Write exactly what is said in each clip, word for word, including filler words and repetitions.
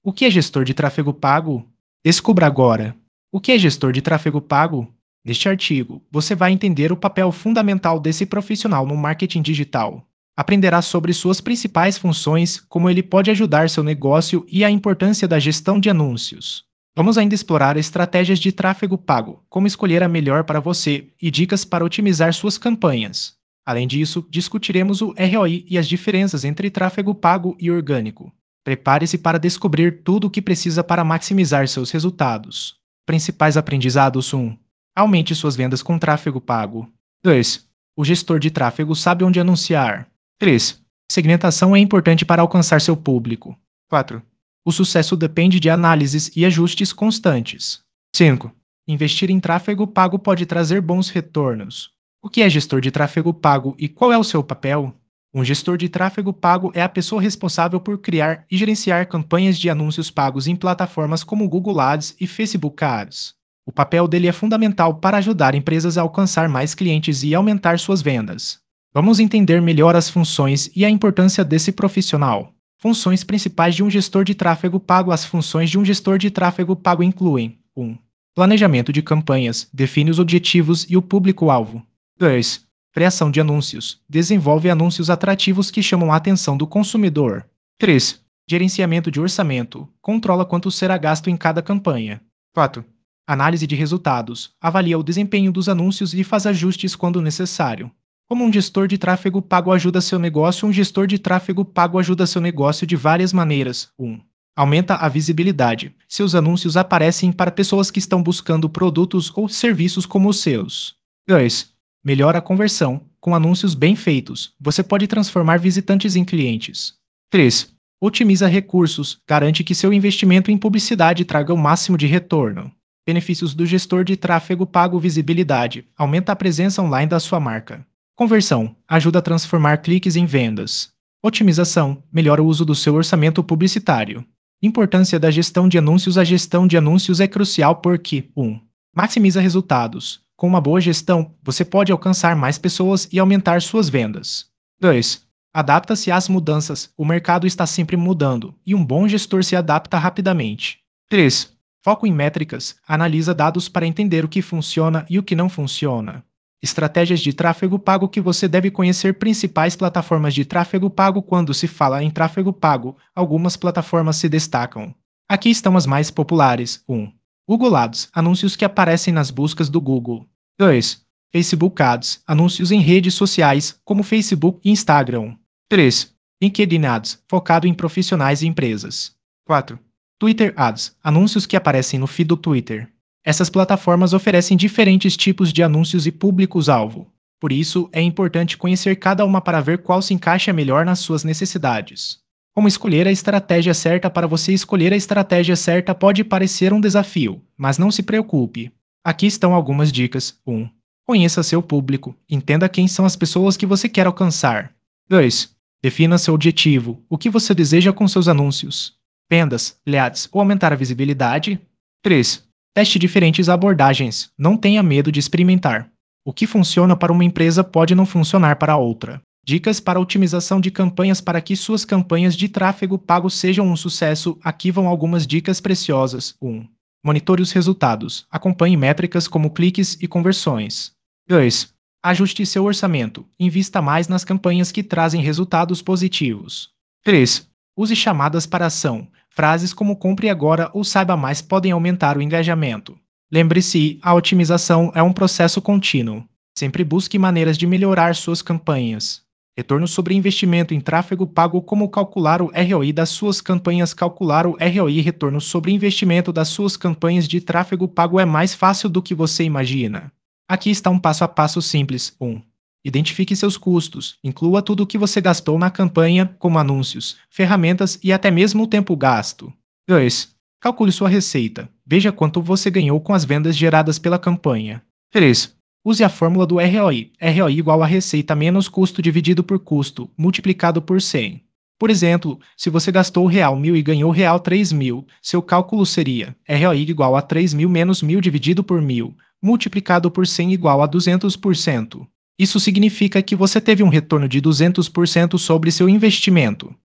O que é gestor de tráfego pago? Descubra agora. O que é gestor de tráfego pago? Neste artigo, você vai entender o papel fundamental desse profissional no marketing digital. Aprenderá sobre suas principais funções, como ele pode ajudar seu negócio e a importância da gestão de anúncios. Vamos ainda explorar estratégias de tráfego pago, como escolher a melhor para você e dicas para otimizar suas campanhas. Além disso, discutiremos o R O I e as diferenças entre tráfego pago e orgânico. Prepare-se para descobrir tudo o que precisa para maximizar seus resultados. Principais aprendizados: um. Aumente suas vendas com tráfego pago. dois. O gestor de tráfego sabe onde anunciar. três. Segmentação é importante para alcançar seu público. quatro. O sucesso depende de análises e ajustes constantes. cinco. Investir em tráfego pago pode trazer bons retornos. O que é gestor de tráfego pago e qual é o seu papel? Um gestor de tráfego pago é a pessoa responsável por criar e gerenciar campanhas de anúncios pagos em plataformas como Google Ads e Facebook Ads. O papel dele é fundamental para ajudar empresas a alcançar mais clientes e aumentar suas vendas. Vamos entender melhor as funções e a importância desse profissional. Funções principais de um gestor de tráfego pago. As funções de um gestor de tráfego pago incluem: um. Planejamento de campanhas, define os objetivos e o público-alvo. dois. Criação de anúncios, desenvolve anúncios atrativos que chamam a atenção do consumidor. três. Gerenciamento de orçamento, controla quanto será gasto em cada campanha. quatro. Análise de resultados, avalia o desempenho dos anúncios e faz ajustes quando necessário. Como um gestor de tráfego pago ajuda seu negócio? Um gestor de tráfego pago ajuda seu negócio de várias maneiras. um. Aumenta a visibilidade. Seus anúncios aparecem para pessoas que estão buscando produtos ou serviços como os seus. dois. Melhora a conversão. Com anúncios bem feitos, você pode transformar visitantes em clientes. três. Otimiza recursos. Garante que seu investimento em publicidade traga o máximo de retorno. Benefícios do gestor de tráfego pago: visibilidade. Aumenta a presença online da sua marca. Conversão. Ajuda a transformar cliques em vendas. Otimização. Melhora o uso do seu orçamento publicitário. Importância da gestão de anúncios. A gestão de anúncios é crucial porque: um. Maximiza resultados. Com uma boa gestão, você pode alcançar mais pessoas e aumentar suas vendas. dois. Adapta-se às mudanças. O mercado está sempre mudando, e um bom gestor se adapta rapidamente. três. Foco em métricas. Analisa dados para entender o que funciona e o que não funciona. Estratégias de tráfego pago que você deve conhecer. Principais plataformas de tráfego pago. Quando se fala em tráfego pago, algumas plataformas se destacam. Aqui estão as mais populares. um. Google Ads, anúncios que aparecem nas buscas do Google. dois. Facebook Ads, anúncios em redes sociais, como Facebook e Instagram. três. LinkedIn Ads, focado em profissionais e empresas. quatro. Twitter Ads, anúncios que aparecem no feed do Twitter. Essas plataformas oferecem diferentes tipos de anúncios e públicos-alvo. Por isso, é importante conhecer cada uma para ver qual se encaixa melhor nas suas necessidades. Como escolher a estratégia certa? Para você escolher a estratégia certa pode parecer um desafio, mas não se preocupe. Aqui estão algumas dicas. um. Conheça seu público. Entenda quem são as pessoas que você quer alcançar. dois. Defina seu objetivo. O que você deseja com seus anúncios? Vendas, leads ou aumentar a visibilidade? três. Teste diferentes abordagens. Não tenha medo de experimentar. O que funciona para uma empresa pode não funcionar para outra. Dicas para otimização de campanhas. Para que suas campanhas de tráfego pago sejam um sucesso, aqui vão algumas dicas preciosas. um. Monitore os resultados. Acompanhe métricas como cliques e conversões. dois. Ajuste seu orçamento. Invista mais nas campanhas que trazem resultados positivos. três. Use chamadas para ação. Frases como "compre agora" ou "saiba mais" podem aumentar o engajamento. Lembre-se, a otimização é um processo contínuo. Sempre busque maneiras de melhorar suas campanhas. Retorno sobre investimento em tráfego pago. Como calcular o R O I das suas campanhas? Calcular o R O I, retorno sobre investimento das suas campanhas de tráfego pago, é mais fácil do que você imagina. Aqui está um passo a passo simples. um. Identifique seus custos. Inclua tudo o que você gastou na campanha, como anúncios, ferramentas e até mesmo o tempo gasto. dois. Calcule sua receita. Veja quanto você ganhou com as vendas geradas pela campanha. três. Use a fórmula do R O I. R O I igual a receita menos custo dividido por custo, multiplicado por cem. Por exemplo, se você gastou real mil e ganhou real três mil, seu cálculo seria R O I igual a três mil menos mil dividido por mil, multiplicado por cem igual a duzentos por cento. Isso significa que você teve um retorno de duzentos por cento sobre seu investimento.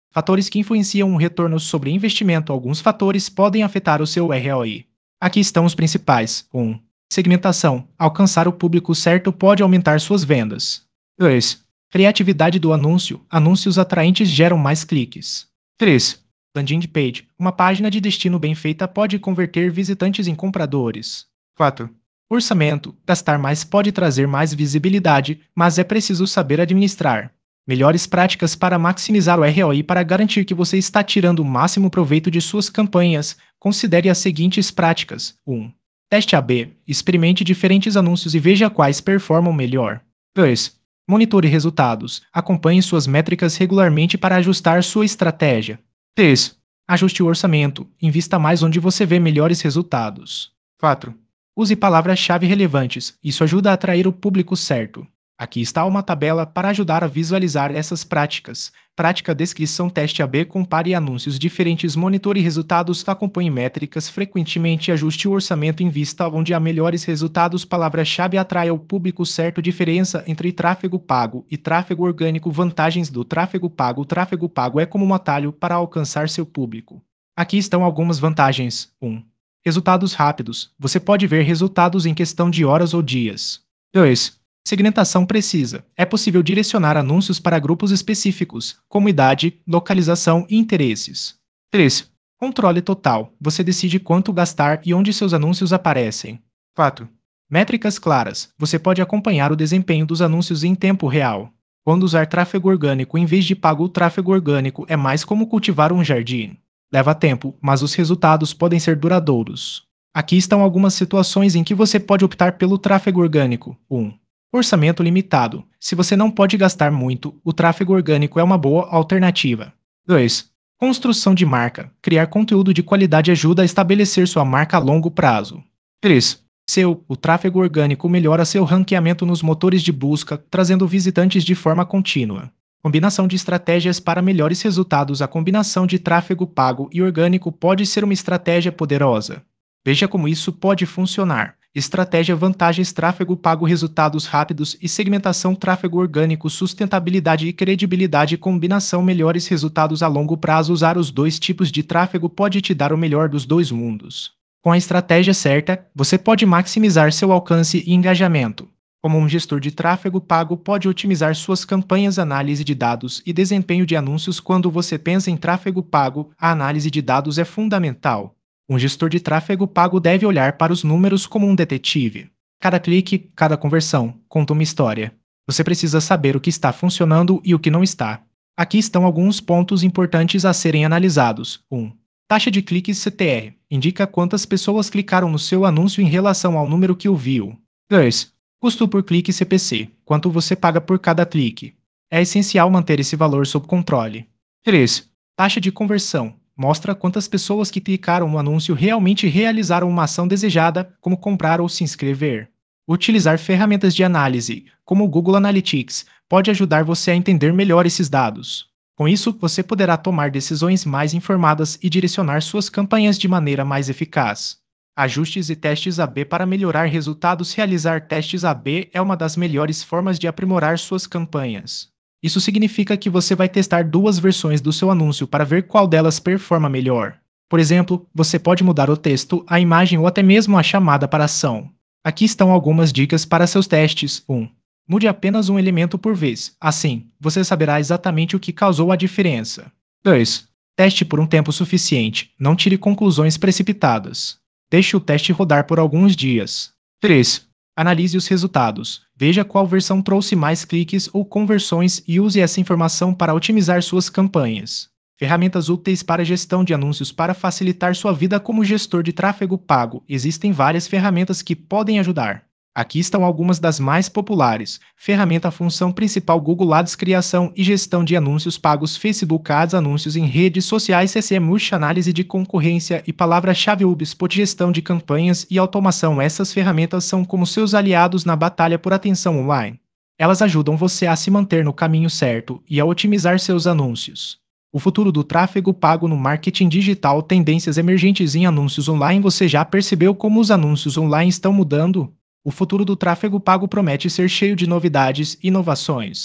Fatores que influenciam o retorno sobre investimento. Alguns fatores podem afetar o seu R O I. Aqui estão os principais. um. Segmentação. Alcançar o público certo pode aumentar suas vendas. dois. Criatividade do anúncio. Anúncios atraentes geram mais cliques. três. Landing page. Uma página de destino bem feita pode converter visitantes em compradores. quatro. Orçamento. Gastar mais pode trazer mais visibilidade, mas é preciso saber administrar. Melhores práticas para maximizar o R O I. Para garantir que você está tirando o máximo proveito de suas campanhas, considere as seguintes práticas. um. Teste A B. Experimente diferentes anúncios e veja quais performam melhor. dois. Monitore resultados. Acompanhe suas métricas regularmente para ajustar sua estratégia. três. Ajuste o orçamento. Invista mais onde você vê melhores resultados. quatro. Use palavras-chave relevantes. Isso ajuda a atrair o público certo. Aqui está uma tabela para ajudar a visualizar essas práticas. Prática descrição. Teste A B. Compare anúncios diferentes. Monitore resultados. Acompanhe métricas frequentemente. Ajuste o orçamento. Invista onde há melhores resultados. Palavra-chave. Atraia o público certo. Diferença entre tráfego pago e tráfego orgânico. Vantagens do tráfego pago. O tráfego pago é como um atalho para alcançar seu público. Aqui estão algumas vantagens. um. Resultados rápidos. Você pode ver resultados em questão de horas ou dias. dois. Segmentação precisa. É possível direcionar anúncios para grupos específicos, como idade, localização e interesses. três. Controle total. Você decide quanto gastar e onde seus anúncios aparecem. quatro. Métricas claras. Você pode acompanhar o desempenho dos anúncios em tempo real. Quando usar tráfego orgânico em vez de pago, o tráfego orgânico é mais como cultivar um jardim. Leva tempo, mas os resultados podem ser duradouros. Aqui estão algumas situações em que você pode optar pelo tráfego orgânico. um. Orçamento limitado. Se você não pode gastar muito, o tráfego orgânico é uma boa alternativa. dois. Construção de marca. Criar conteúdo de qualidade ajuda a estabelecer sua marca a longo prazo. três. Seu, o tráfego orgânico melhora seu ranqueamento nos motores de busca, trazendo visitantes de forma contínua. Combinação de estratégias para melhores resultados. A combinação de tráfego pago e orgânico pode ser uma estratégia poderosa. Veja como isso pode funcionar. Estratégia: vantagens, tráfego pago, resultados rápidos e segmentação, tráfego orgânico, sustentabilidade e credibilidade, combinação, melhores resultados a longo prazo. Usar os dois tipos de tráfego pode te dar o melhor dos dois mundos. Com a estratégia certa, você pode maximizar seu alcance e engajamento. Como um gestor de tráfego pago pode otimizar suas campanhas, análise de dados e desempenho de anúncios. Quando você pensa em tráfego pago, a análise de dados é fundamental. Um gestor de tráfego pago deve olhar para os números como um detetive. Cada clique, cada conversão, conta uma história. Você precisa saber o que está funcionando e o que não está. Aqui estão alguns pontos importantes a serem analisados. um. Taxa de cliques C T R. Indica quantas pessoas clicaram no seu anúncio em relação ao número que o viu. dois. Custo por clique C P C. Quanto você paga por cada clique. É essencial manter esse valor sob controle. três. Taxa de conversão. Mostra quantas pessoas que clicaram no anúncio realmente realizaram uma ação desejada, como comprar ou se inscrever. Utilizar ferramentas de análise, como o Google Analytics, pode ajudar você a entender melhor esses dados. Com isso, você poderá tomar decisões mais informadas e direcionar suas campanhas de maneira mais eficaz. Ajustes e testes A B para melhorar resultados. Realizar testes A B é uma das melhores formas de aprimorar suas campanhas. Isso significa que você vai testar duas versões do seu anúncio para ver qual delas performa melhor. Por exemplo, você pode mudar o texto, a imagem ou até mesmo a chamada para ação. Aqui estão algumas dicas para seus testes. um. Mude apenas um elemento por vez. Assim, você saberá exatamente o que causou a diferença. dois. Teste por um tempo suficiente. Não tire conclusões precipitadas. Deixe o teste rodar por alguns dias. três. Analise os resultados. Veja qual versão trouxe mais cliques ou conversões e use essa informação para otimizar suas campanhas. Ferramentas úteis para gestão de anúncios. Para facilitar sua vida como gestor de tráfego pago, existem várias ferramentas que podem ajudar. Aqui estão algumas das mais populares. Ferramenta função principal: Google Ads, criação e gestão de anúncios pagos, Facebook Ads, anúncios em redes sociais, C C M, análise de concorrência e palavra-chave, HubSpot, gestão de campanhas e automação. Essas ferramentas são como seus aliados na batalha por atenção online. Elas ajudam você a se manter no caminho certo e a otimizar seus anúncios. O futuro do tráfego pago no marketing digital, tendências emergentes em anúncios online. Você já percebeu como os anúncios online estão mudando? O futuro do tráfego pago promete ser cheio de novidades e inovações.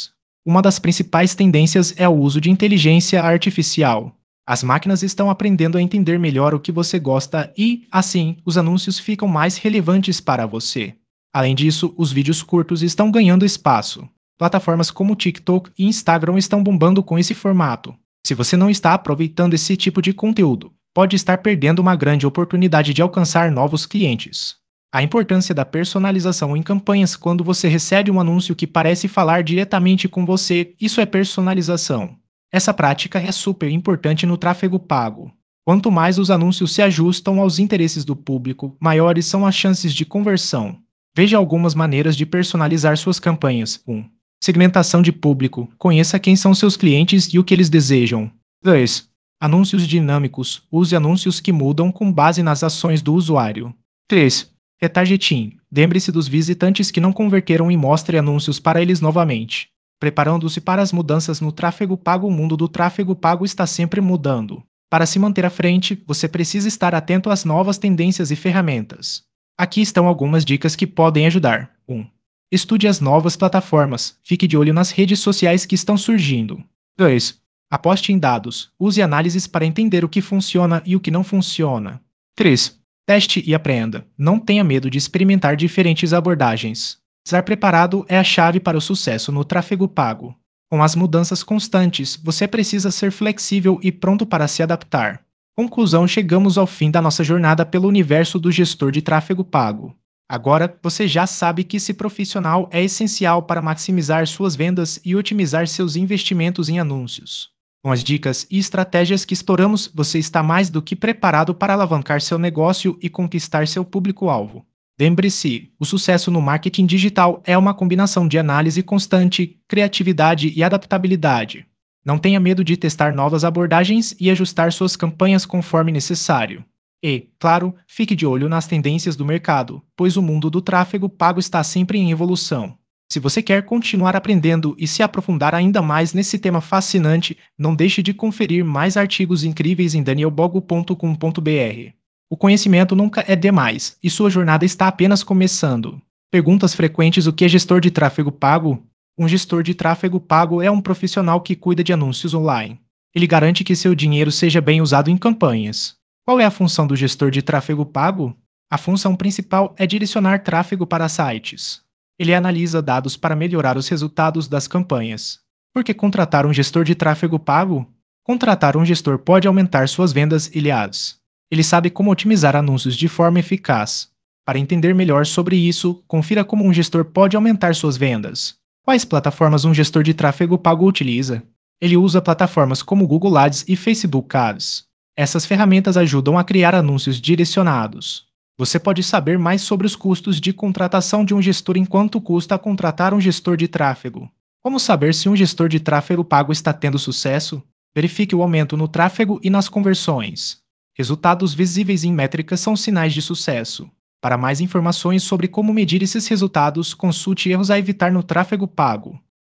Uma das principais tendências é o uso de inteligência artificial. As máquinas estão aprendendo a entender melhor o que você gosta e, assim, os anúncios ficam mais relevantes para você. Além disso, os vídeos curtos estão ganhando espaço. Plataformas como TikTok e Instagram estão bombando com esse formato. Se você não está aproveitando esse tipo de conteúdo, pode estar perdendo uma grande oportunidade de alcançar novos clientes. A importância da personalização em campanhas. Quando você recebe um anúncio que parece falar diretamente com você, isso é personalização. Essa prática é super importante no tráfego pago. Quanto mais os anúncios se ajustam aos interesses do público, maiores são as chances de conversão. Veja algumas maneiras de personalizar suas campanhas. um. Segmentação de público. Conheça quem são seus clientes e o que eles desejam. dois. Anúncios dinâmicos. Use anúncios que mudam com base nas ações do usuário. três. Retargeting. Lembre-se dos visitantes que não converteram e mostre anúncios para eles novamente. Preparando-se para as mudanças no tráfego pago. O mundo do tráfego pago está sempre mudando. Para se manter à frente, você precisa estar atento às novas tendências e ferramentas. Aqui estão algumas dicas que podem ajudar. um. Estude as novas plataformas. Fique de olho nas redes sociais que estão surgindo. dois. Aposte em dados. Use análises para entender o que funciona e o que não funciona. três. Teste e aprenda. Não tenha medo de experimentar diferentes abordagens. Estar preparado é a chave para o sucesso no tráfego pago. Com as mudanças constantes, você precisa ser flexível e pronto para se adaptar. Conclusão: chegamos ao fim da nossa jornada pelo universo do gestor de tráfego pago. Agora, você já sabe que esse profissional é essencial para maximizar suas vendas e otimizar seus investimentos em anúncios. Com as dicas e estratégias que exploramos, você está mais do que preparado para alavancar seu negócio e conquistar seu público-alvo. Lembre-se, o sucesso no marketing digital é uma combinação de análise constante, criatividade e adaptabilidade. Não tenha medo de testar novas abordagens e ajustar suas campanhas conforme necessário. E, claro, fique de olho nas tendências do mercado, pois o mundo do tráfego pago está sempre em evolução. Se você quer continuar aprendendo e se aprofundar ainda mais nesse tema fascinante, não deixe de conferir mais artigos incríveis em daniel bogo ponto com ponto b r. O conhecimento nunca é demais, e sua jornada está apenas começando. Perguntas frequentes: o que é gestor de tráfego pago? Um gestor de tráfego pago é um profissional que cuida de anúncios online. Ele garante que seu dinheiro seja bem usado em campanhas. Qual é a função do gestor de tráfego pago? A função principal é direcionar tráfego para sites. Ele analisa dados para melhorar os resultados das campanhas. Por que contratar um gestor de tráfego pago? Contratar um gestor pode aumentar suas vendas e leads. Ele sabe como otimizar anúncios de forma eficaz. Para entender melhor sobre isso, confira como um gestor pode aumentar suas vendas. Quais plataformas um gestor de tráfego pago utiliza? Ele usa plataformas como Google Ads e Facebook Ads. Essas ferramentas ajudam a criar anúncios direcionados. Você pode saber mais sobre os custos de contratação de um gestor e quanto custa contratar um gestor de tráfego. Como saber se um gestor de tráfego pago está tendo sucesso? Verifique o aumento no tráfego e nas conversões. Resultados visíveis em métricas são sinais de sucesso. Para mais informações sobre como medir esses resultados, consulte erros a evitar no tráfego pago.